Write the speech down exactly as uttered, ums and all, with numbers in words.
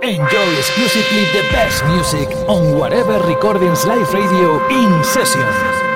Enjoy exclusively the best music on Whatever Recordings Live Radio in session.